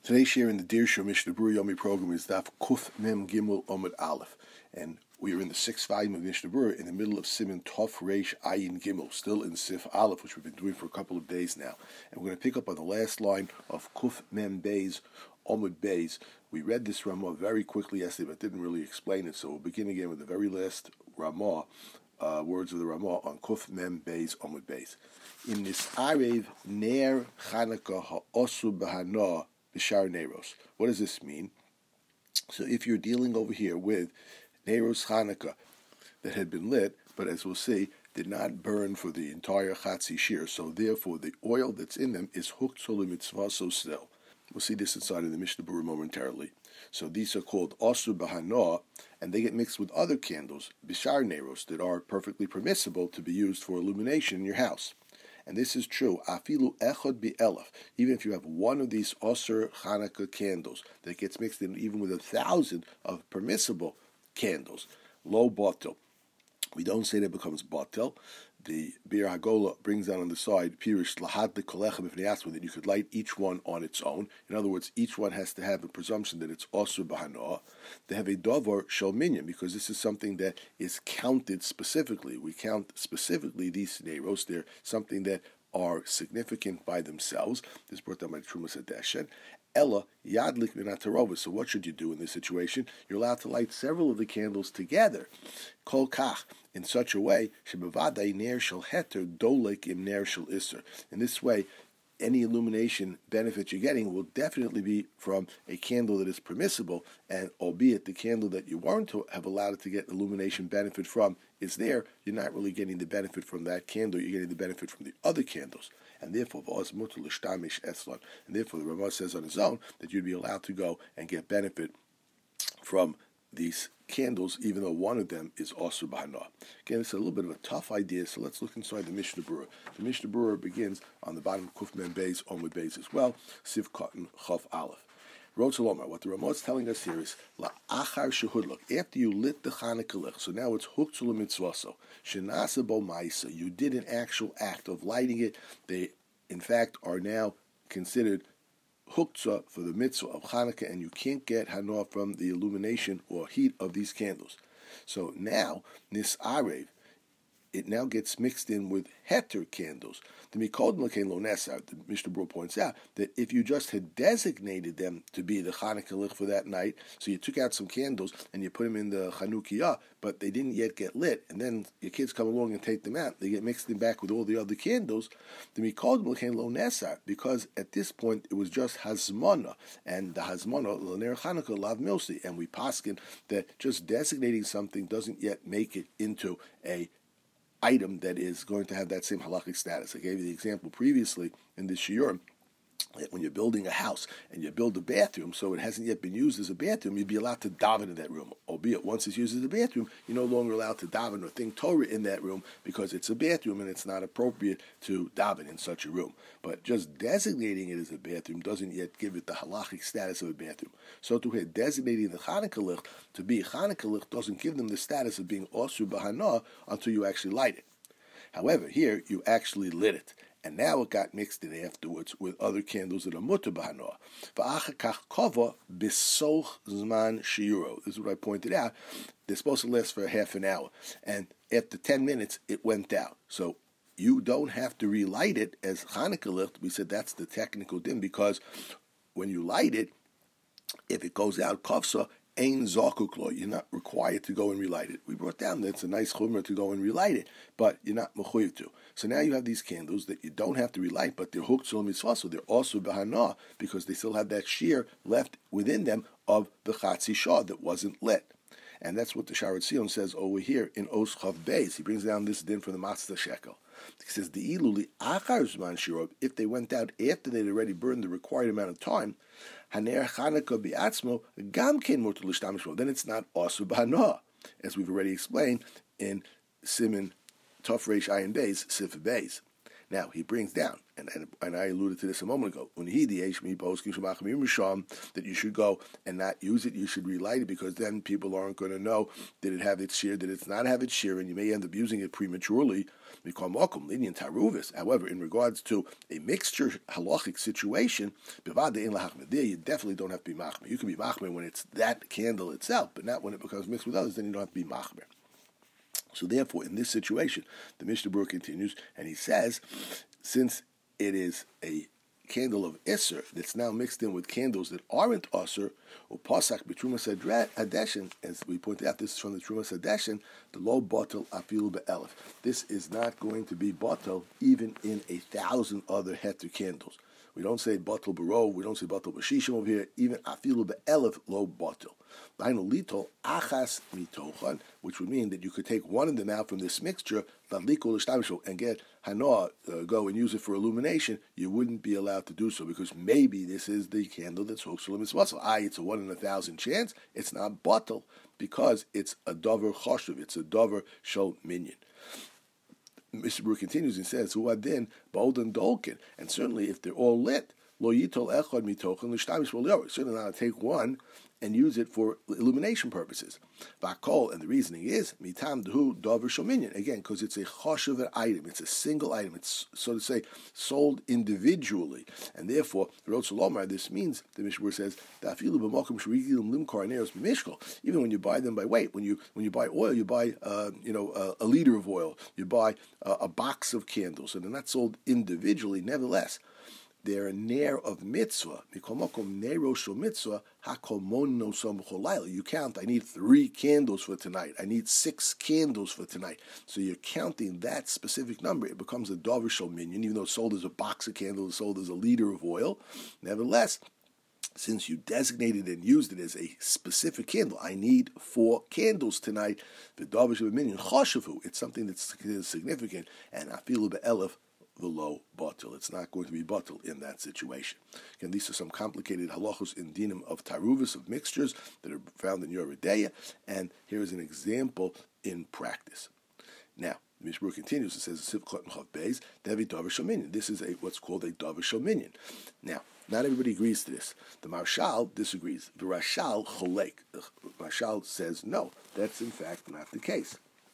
Today's share in the Dirshu Mishnah Berurah Yomi program is Daf Kuf Mem Gimel Omid Aleph, and we are in the sixth volume of Mishnah Berurah in the middle of Siman Tov Reish Ayin Gimel, still in Sif Aleph, which we've been doing for a couple of days now. And we're going to pick up on the last line of Kuf Mem Beis Omid Beis. We read this Ramah very quickly yesterday, but didn't really explain it, so we'll begin again with the very last Ramah, words of the Ramah on Kuf Mem Beis Omid Beis. In this Arev Ner Chanukah Ha'osu B'Hana B'Shar Neiros. What does this mean? So if you're dealing over here with Neiros Chanukah that had been lit, but as we'll see, did not burn for the entire Chatzi Shir, so therefore the oil that's in them is Huktzol Mitzvaso still. We'll see this inside of the Mishnah Berurah momentarily. So these are called Osur B'Hana, and they get mixed with other candles, B'Shar Neiros, that are perfectly permissible to be used for illumination in your house. And this is true, afilu echad bi'elef, even if you have one of these Osur Chanukah candles that gets mixed in even with 1,000 of permissible candles, lo batel. We don't say that it becomes batel. The Bir Hagola brings down on the side, Pirush lahad lekolechem if they ask that you could light each one on its own. In other words, each one has to have a presumption that it's Osur B'Hana. They have a davar shel minyan, because this is something that is counted specifically. We count specifically these neiros. They're something that are significant by themselves. This is brought down by Trumas Hadeshen. Ella yadlik minatarova. So what should you do in this situation? You're allowed to light several of the candles together. Kol kach, in such a way, shebavadai ner shel heter dolek im ner shel iser. In this way, any illumination benefit you're getting will definitely be from a candle that is permissible, and albeit the candle that you weren't to have allowed it to get illumination benefit from is there, you're not really getting the benefit from that candle, you're getting the benefit from the other candles. And therefore, the Ramah says on his own that you'd be allowed to go and get benefit from these candles, even though one of them is Osur B'Hana. Again, it's a little bit of a tough idea, so let's look inside the Mishnah Berurah. The Mishnah Berurah begins on the bottom of Kuf Mem Beis, Omid Beis as well, Siv Cotton, Chav Aleph. Rotzalomar, what the Ramah is telling us here is, La'achar shehudlok, after you lit the Chanukah lich, so now it's Huktzul Mitzvaso, Shenasa Bo Ma'isa, you did an actual act of lighting it. They, in fact, are now considered Huktzah for the mitzvah of Chanukah, and you can't get Hana from the illumination or heat of these candles. So now, Nis Arev, it now gets mixed in with heter candles. The Mikodin L'kein Lo Nesar, the Mishnah Berurah points out that if you just had designated them to be the Chanukah lich for that night, so you took out some candles and you put them in the Chanukiah, but they didn't yet get lit, and then your kids come along and take them out, they get mixed in back with all the other candles, the Mikodin L'kein Lo Nesar, because at this point it was just Hazmana, and the Hazmana, L'ner Chanukah, Lav Milsi, and we paskin that just designating something doesn't yet make it into a item that is going to have that same halakhic status. I gave you the example previously in this shiur that when you're building a house and you build a bathroom, so it hasn't yet been used as a bathroom, you'd be allowed to daven in that room. Albeit once it's used as a bathroom, you're no longer allowed to daven or think Torah in that room because it's a bathroom and it's not appropriate to daven in such a room. But just designating it as a bathroom doesn't yet give it the halachic status of a bathroom. So to have designating the Chanukah lich to be a Chanukah lich doesn't give them the status of being Osur B'Hana until you actually light it. However, here you actually lit it, and now it got mixed in afterwards with other candles that are mutar b'hana. V'achakach kova b'soch zman shiuro. This is what I pointed out. They're supposed to last for half an hour, and after 10 minutes, it went out. So you don't have to relight it as Chanukah lich. We said that's the technical din, because when you light it, if it goes out kavsa, Ein zakuk, you're not required to go and relight it. We brought down that it's a nice chumrah to go and relight it, but you're not mechuyev to. So now you have these candles that you don't have to relight, but they're huktzul mitzvah, so they're also b'hana, because they still have that shear left within them of the chatzi shah that wasn't lit. And that's what the Sharat Sion says over here in Os Chav Beis. He brings down this din for the Matzah Shekel. He says, the iluli achar zman shirob, if they went out after they'd already burned the required amount of time, haner Chanukah bi'atzmo gam ken mutar l'shtamish, then it's not Osur B'Hana, as we've already explained in Siman Tov Reish Ayin Beis, Sif Beis. Now, he brings down, and I alluded to this a moment ago, that you should go and not use it, you should relight it, because then people aren't going to know, did it have its shear, did it not have its shear, and you may end up using it prematurely. However, in regards to a mixture halachic situation, there you definitely don't have to be machmer. You can be machmer when it's that candle itself, but not when it becomes mixed with others, then you don't have to be machmer. So therefore, in this situation, the Mishnah Berurah continues, and he says, since it is a candle of Isser that's now mixed in with candles that aren't Isser, or Pasak b'Trumas Hadeshin, as we pointed out, this is from the Trumas Hadeshin, the low bottle afilu be'elef. This is not going to be bottle even in 1,000 other heter candles. We don't say bottle barov, we don't say bottle b'shishim over here, even afilu be'elef low bottle. Achas mitochan, which would mean that you could take one of them out from this mixture, and get hanoah, go and use it for illumination. You wouldn't be allowed to do so, because maybe this is the candle that's hochsel mitzvah. It's a 1 in 1,000 chance. It's not bottle, because it's a dover choshev, it's a dover shel minyan. Mr. Berurah continues and says, "Who adin ba'odan dolkin," and certainly if they're all lit, lo yitol echad mitochan l'shtamish v'lior. Certainly not to take one and use it for illumination purposes. Vakol, and the reasoning is mitam dehu dover shominyan. Again, because it's a choshev item, it's a single item. It's, so to say, sold individually, and therefore the Rotz Lomar. This means the Mishnah says dafilu b'makom sherigilim limkar aneros b'mishkol. Even when you buy them by weight, when you buy oil, you buy a liter of oil, you buy a box of candles, and they're not sold individually. Nevertheless, they're a ner of mitzvah. You count, I need 3 candles for tonight. I need 6 candles for tonight. So you're counting that specific number. It becomes a dover shel minyan, even though it's sold as a box of candles, sold as a liter of oil. Nevertheless, since you designated and used it as a specific candle, I need 4 candles tonight. The dover shel minyan choshevu. It's something that's significant, and afilu be'elef the low bottle. It's not going to be bottle in that situation. Again, these are some complicated halachos in dinim of taruvis, of mixtures that are found in Yoreh De'ah, and here is an example in practice. Now, the Mishnah Berurah continues. It says, Devi Dover Shel Minyan. This is what's called a Dover Shel Minyan. Now, not everybody agrees to this. The Marshal disagrees. The Rashal cholek. The Marshal says, no, that's in fact not the case.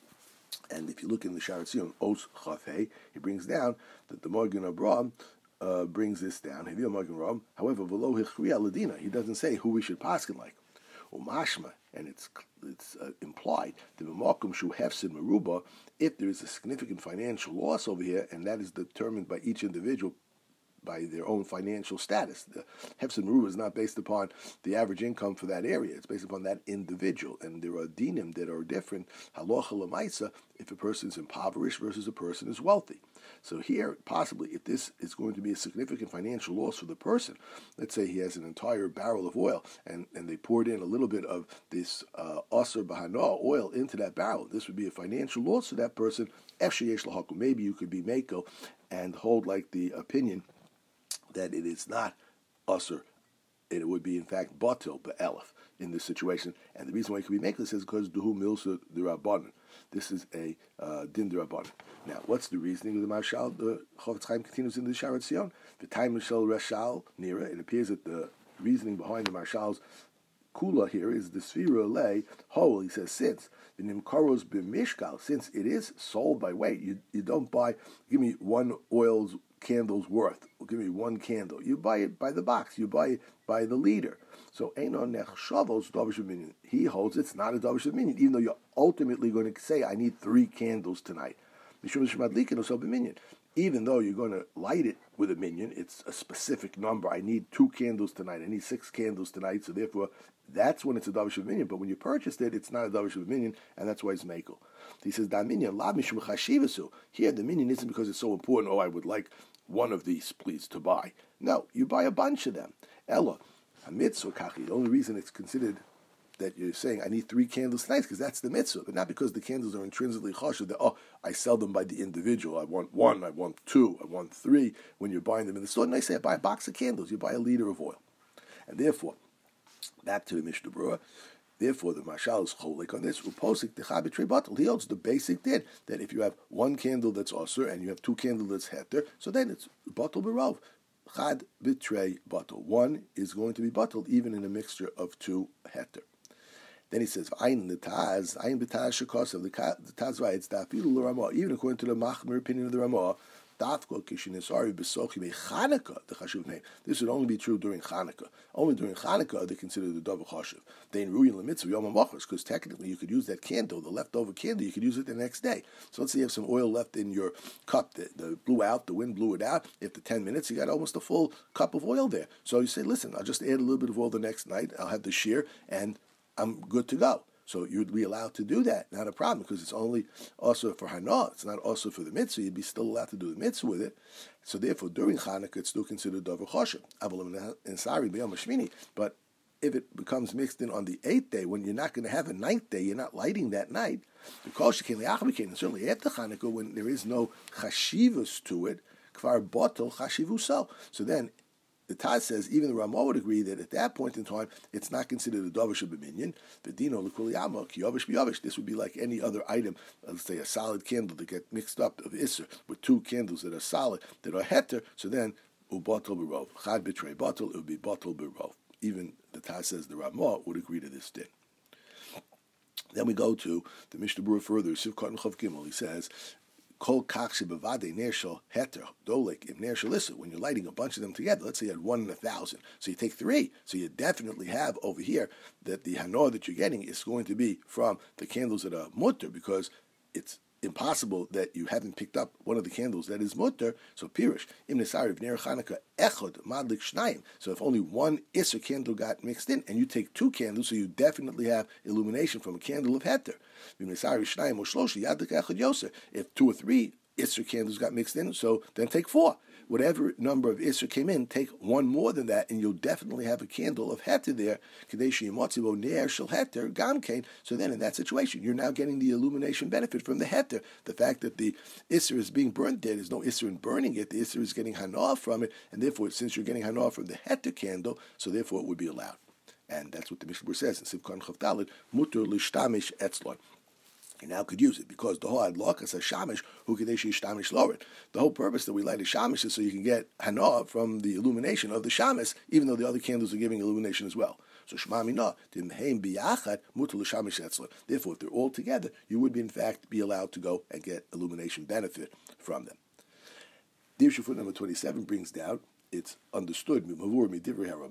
And if you look in the Sharat Zion, Os Chafei, he brings down that the Morgan Abraham brings this down. However, below Hichriya Ladina, he doesn't say who we should paskin like. Umashma, and it's implied the b'makom shu hefsid meruba, if there is a significant financial loss over here, and that is determined by each individual by their own financial status. The hefsid meruba is not based upon the average income for that area. It's based upon that individual. And there are dinim that are different, halacha l'maisa, if a person is impoverished versus a person is wealthy. So here, possibly, if this is going to be a significant financial loss for the person, let's say he has an entire barrel of oil, and they poured in a little bit of this aser b'hana oil into that barrel, this would be a financial loss to that person. Maybe you could be meko and hold like the opinion that it is not usher, it would be in fact batil be'elef in this situation. And the reason why it could be makeless is because duhu milsa d'Rabbanan. This is a din d'Rabbanan. Now, what's the reasoning of the Marshal? The Chofetz Chaim continues in the Sharat Zion. The time shel Rashal Nira. It appears that the reasoning behind the Marshal's kula here is the Sfira lay whole. He says, since the Nimkaros b'mishkal, since it is sold by weight, you don't buy, give me 1 oil's candle's worth, give me 1 candle. You buy it by the box, you buy it by the liter. So Einon Nechshavos Dover Shel Minyan. He holds it's not a Dover Shel Minyan, even though you're ultimately going to say, I need 3 candles tonight. Even though you're going to light it with a minyan, it's a specific number. I need 2 candles tonight. I need 6 candles tonight. So therefore, that's when it's a davar shel minyan. But when you purchased it, it's not a davar shel minyan, and that's why it's mekel. He says, "Da minyan la mishum chashivasu." Here, the minyan isn't because it's so important. Oh, I would like 1 of these, please, to buy. No, you buy a bunch of them. Ella, a mitzvah kachi. The only reason it's considered that you're saying, I need 3 candles tonight, because that's the mitzvah, but not because the candles are intrinsically chashuv, that, I sell them by the individual. I want 1, I want 2, I want 3. When you're buying them in the store, and I say, I buy a box of candles, you buy a liter of oil. And therefore, back to the Mishnah Berurah, Therefore, the Mashal is cholik on this. Uposik decha b'trei batel. He holds the basic din that if you have one candle that's osur and you have two candles that's heter, so then it's batel b'rov. Chad b'trei batel. One is going to be batel even in a mixture of two heter. Then he says, "Ayin b'taz shekosav." The Taz writes that even according to the Machmer opinion of the Ramah, this would only be true during Chanukah. Only during Chanukah are they considered the Davar Chashuv. Then Ruyin L'Mitzvah Yom HaMachos, because technically you could use that candle, the leftover candle, you could use it the next day. So let's say you have some oil left in your cup that blew out, the wind blew it out. After 10 minutes, you got almost a full cup of oil there. So you say, listen, I'll just add a little bit of oil the next night. I'll have the shear, and I'm good to go. So you'd be allowed to do that, not a problem, because it's only also for Hana, it's not also for the mitzvah. You'd be still allowed to do the mitzvah with it. So therefore, during Chanukah, it's still considered Davar Chashuv. But if it becomes mixed in on the 8th day, when you're not going to have a 9th day, you're not lighting that night, and certainly after Chanukah, when there is no chashivus to it, kvar botol chashivuso. So then, the Taz says even the Ramah would agree that at that point in time it's not considered a davar shebeminyan. The dino l'kuliyama ki yavish b'yavish. This would be like any other item, let's say a solid candle that get mixed up of iser with two candles that are solid that are heter. So then ubatel b'rov chad b'trei batel, it would be batel b'rov. Even the Taz says the Ramah would agree to this din. Then we go to the Mishnah Berurah further. Sivkot and Chav Gimel. He says, Kol kach shebevadei ner shel heter dolek im ner shel issa. When you're lighting a bunch of them together, let's say you had 1 in 1,000, so you take 3. So you definitely have over here that the hanor that you're getting is going to be from the candles that are mutter, because it's impossible that you haven't picked up one of the candles that is mutter. So pirish im nesari of ner Chanukah echod madlik shnayim. So if only one isser candle got mixed in, and you take 2 candles, so you definitely have illumination from a candle of heter. If 2 or 3 isser candles got mixed in, so then take 4. Whatever number of isser came in, take 1 more than that, and you'll definitely have a candle of heter there. So then in that situation, you're now getting the illumination benefit from the heter. The fact that the isser is being burnt there, there's no isser in burning it, the isser is getting hana from it, and therefore, since you're getting hana from the heter candle, so therefore it would be allowed. And that's what the Mishnah says in Sivkon Chav Daled, muter l'shtamish etzlon. You now could use it, because the whole adlokas a shamish who kadeshi shtamish lorin. The whole purpose that we light a shamish is so you can get hana from the illumination of the shamis, even though the other candles are giving illumination as well. So shema mina dimheim biyachad muter l'shamish etzlon. Therefore, if they're all together, you would in fact be allowed to go and get illumination benefit from them. Dirshu foot number 27 brings down, it's understood, even if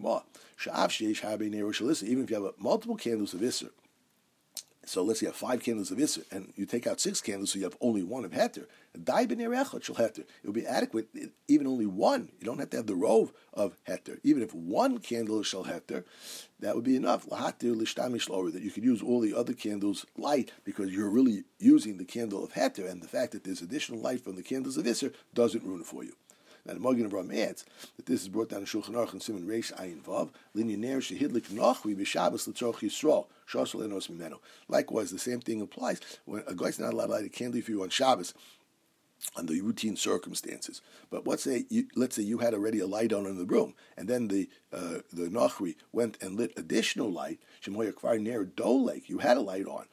you have multiple candles of Isser. So let's say you have 5 candles of Isser, and you take out 6 candles, so you have only 1 of Heter. It would be adequate, even only 1. You don't have to have the rove of Heter. Even if 1 candle is Shal Heter, that would be enough. That you could use all the other candles light, because you're really using the candle of Heter, and the fact that there's additional light from the candles of Isser doesn't ruin it for you. Now the Magen Avraham adds that this is brought down in Shulchan Aruch and Siman Reish Ayin Vav. Linyaner shehidlik nachri b'Shabbos l'tzorch Yisrael shasol enos mimenu. Likewise, the same thing applies when a guy's not allowed to light a candle for you on Shabbos under routine circumstances. But let's say you had already a light on in the room, and then the Nachri went and lit additional light. You had a light on,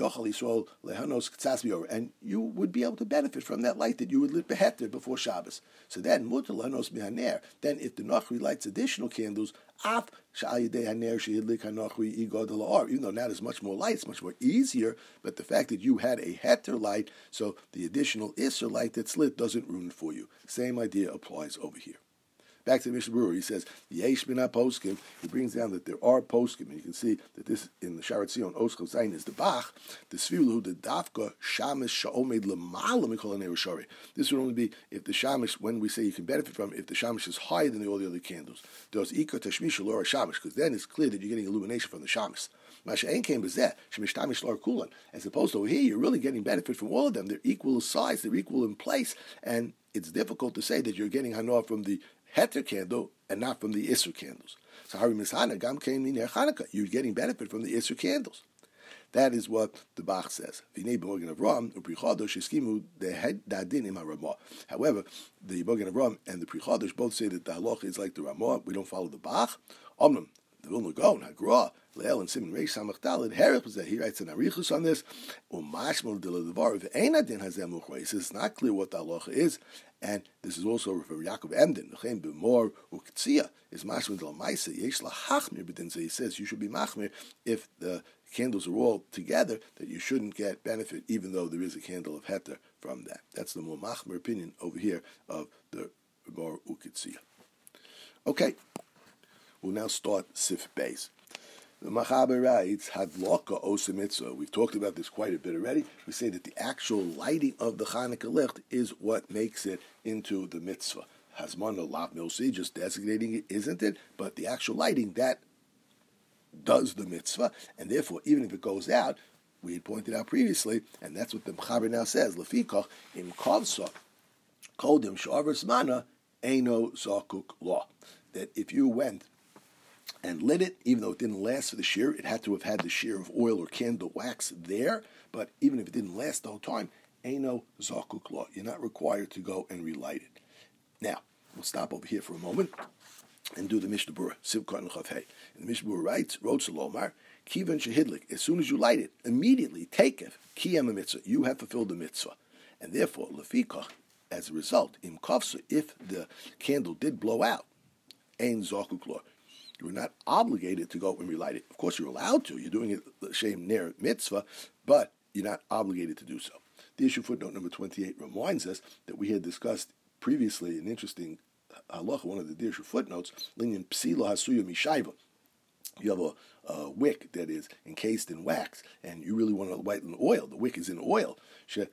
and you would be able to benefit from that light that you would lit beheter before Shabbos. So then, then if the Nachri lights additional candles, even though now there's much more light, it's much more easier, but the fact that you had a heter light, so the additional Isser light that's lit doesn't ruin it for you. Same idea applies over here. Back to the Mishnah Berurah, he says, Yesh bin poskim. He brings down that there are poskim, and you can see that this in the Sharat Zion Oskal Zayin is the Bach, the Svilu, the Dafka, Shamish, Sha'omed, Lamala, Mikol Shari. This would only be if the Shamish, when we say you can benefit from, if the Shamish is higher than all the other candles. There's Ika Tashmish or Shamish, because then it's clear that you're getting illumination from the Shamish. As opposed to over here, you're really getting benefit from all of them. They're equal in size, they're equal in place, and it's difficult to say that you're getting Hanoah from the Heter candle and not from the Isser candles. So Hari Mishana Gam came in Chanukah. You're getting benefit from the Isser candles. That is what the Bach says. However, the Magen Avraham and the Pri Chodesh both say that the halacha is like the Ramah. We don't follow the Bach. The Vilna Gaon, Hagra, Leil and Simon Reish Samach Daled, Herich was that he writes an Arichus on this. Umashmal Dilavar, if Einadin has Emuchra, he says it's not clear what the halacha is, and this is also for Yaakov Emden, Nechem B'mor Uktzia, is Mashmal Dil Maisa, Yesh Lahachmir B'din, so he says you should be Machmir if the candles are all together, that you shouldn't get benefit, even though there is a candle of Heter from that. That's the more Machmir opinion over here of the B'mor Uktzia. Okay. We'll now start Sif Beis. The Machaber writes, Hadloka Osa Mitzvah. We've talked about this quite a bit already. We say that the actual lighting of the Chanukah licht is what makes it into the mitzvah. Hazmana Lav Milsi, just designating it, isn't it? But the actual lighting, that does the mitzvah, and therefore, even if it goes out, we had pointed out previously, and that's what the Machaber now says, Lefikach im Kavsa, Kodim Shavers Mana, Eino Zakuk Law. That if you went and lit it, even though it didn't last for the shear, it had to have had the shear of oil or candle wax there, but even if it didn't last the whole time, Eino Zakuk Law. You're not required to go and relight it. Now, we'll stop over here for a moment and do the Mishnah Berurah, Sivkot and Chavhei. And the Mishnah Berurah writes, Rotz Lomar, Kivan Shehidlik, as soon as you light it, immediately take Kiyam mitzvah, you have fulfilled the mitzvah. And therefore, Lefikach, as a result, Im Kafsa, if the candle did blow out, Ein Zakuk Law. You are not obligated to go and relight it. Of course, you're allowed to. You're doing it Shem Ner Mitzvah, but you're not obligated to do so. The issue footnote number 28 reminds us that we had discussed previously an interesting halacha, one of the Dirshu footnotes, Linyan Psila Hasuya Mishaiva. You have a wick that is encased in wax, and you really want to light in oil. The wick is in oil. What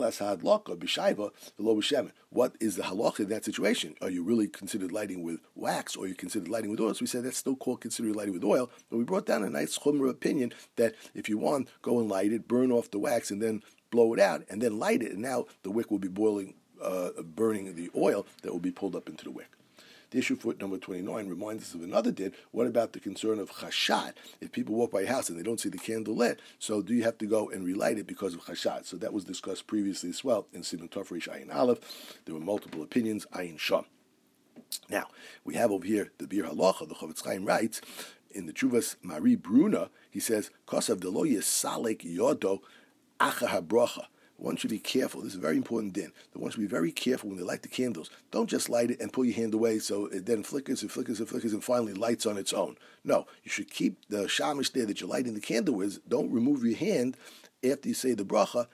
is the halacha in that situation? Are you really considered lighting with wax, or are you considered lighting with oil? So we said that's still called considered lighting with oil. But we brought down a nice chumrah opinion that if you want, go and light it, burn off the wax, and then blow it out, and then light it, and now the wick will be boiling, burning the oil that will be pulled up into the wick. The issue foot number 29 reminds us of another din. What about the concern of chashad? If people walk by a house and they don't see the candle lit, so do you have to go and relight it because of chashad? So that was discussed previously as well in Siman Tov Reish Ayin Aleph. There were multiple opinions, Ayin Sham. Now, we have over here the Bir Halacha, the Chofetz Chaim writes, in the Chuvas Mari Bruna, he says, Kosav delo yisalik yodo acha habracha. One should be careful. This is a very important din. That one should be very careful when they light the candles. Don't just light it and pull your hand away so it then flickers and flickers and flickers and finally lights on its own. No, you should keep the shamish there that you're lighting the candle with. Don't remove your hand after you say the bracha.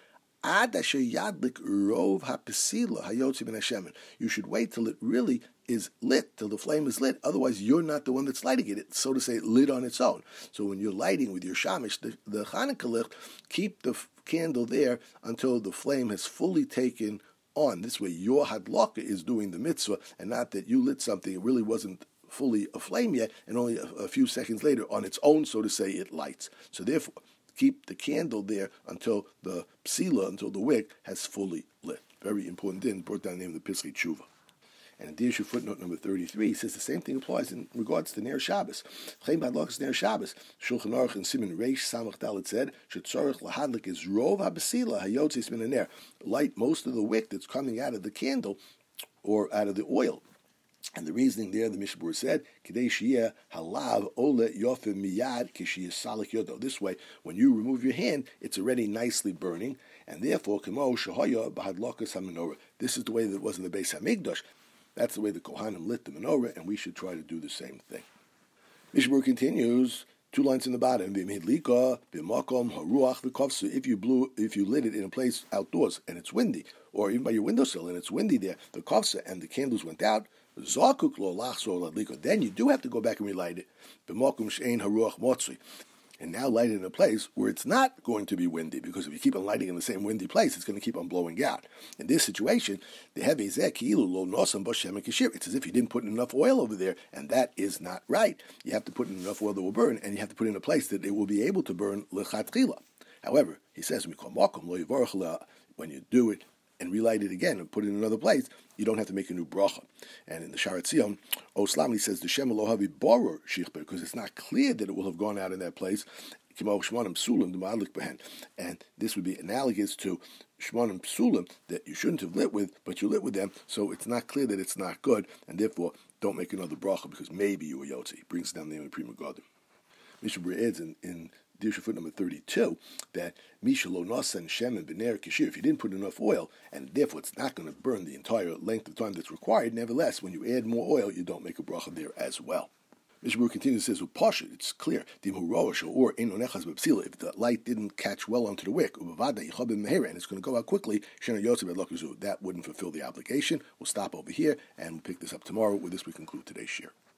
You should wait till it really is lit, till the flame is lit. Otherwise, you're not the one that's lighting it. It's, so to say, lit on its own. So when you're lighting with your shamish, the Chanukah licht, keep the candle there until the flame has fully taken on. This way, your hadlaka is doing the mitzvah, and not that you lit something, it really wasn't fully aflame yet, and only a few seconds later, on its own, so to say, it lights. So therefore, keep the candle there until the psila, until the wick has fully lit. Very important din, brought down the name of the Piskei Tshuva. And in the issue footnote number 33, says the same thing applies in regards to Ner Shabbos. Chaim Hadlachas Ner Shabbos. Shulchan Aruch and Siman Reish Samach Dalet said, Shetzorich lahadlik is rov habesila hayotzis min haner. Light most of the wick that's coming out of the candle or out of the oil. And the reasoning there, the Mishnah Berurah said, Kidei sheyeh halav ole yofeh miyad kishiyeh salak yodo. This way, when you remove your hand, it's already nicely burning, and therefore, kemo shehaya b'hadlakas hamenorah. This is the way that it was in the Beis Hamikdash. That's the way the Kohanim lit the menorah, and we should try to do the same thing. Mishnah Berurah continues, 2 lines in the bottom. If you lit it in a place outdoors and it's windy, or even by your windowsill and it's windy there, the kafsa and the candles went out, then you do have to go back and relight it. And now light it in a place where it's not going to be windy, because if you keep on lighting in the same windy place, it's going to keep on blowing out. In this situation, it's as if you didn't put enough oil over there, and that is not right. You have to put in enough oil that will burn, and you have to put it in a place that it will be able to burn lechatchila. However, he says, when you do it and relight it again and put it in another place, you don't have to make a new bracha. And in the Sharat Zion, Oslam, says, the Shem Elohavi Borer Shichber, because it's not clear that it will have gone out in that place. And this would be analogous to Shmonim Psulim that you shouldn't have lit with, but you lit with them, so it's not clear that it's not good, and therefore don't make another bracha because maybe you were Yotzi. Brings down the name of Pri Megadim. Mishnah Berurah adds in Dirshu foot number 32 that Mishalo Nasa and Shem and Bener Kashir, if you didn't put enough oil, and therefore it's not going to burn the entire length of time that's required, nevertheless, when you add more oil, you don't make a bracha there as well. Mishnah Berurah continues and says, "Upasha, it's clear. Or if the light didn't catch well onto the wick, and it's going to go out quickly, that wouldn't fulfill the obligation. We'll stop over here and we'll pick this up tomorrow. With this, we conclude today's share."